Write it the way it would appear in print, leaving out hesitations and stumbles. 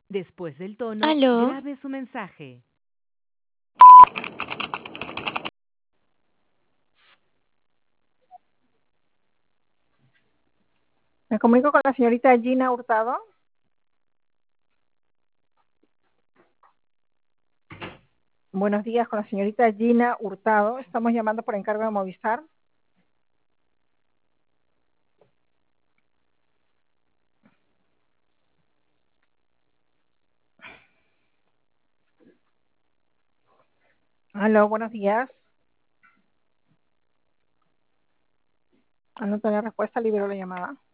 Después del tono, Aló, grabe su mensaje. Me comunico con la señorita Gina Hurtado. Buenos días, con la señorita Gina Hurtado. Estamos llamando por encargo de Movistar. Aló, buenos días. Al no tener respuesta, libero la llamada.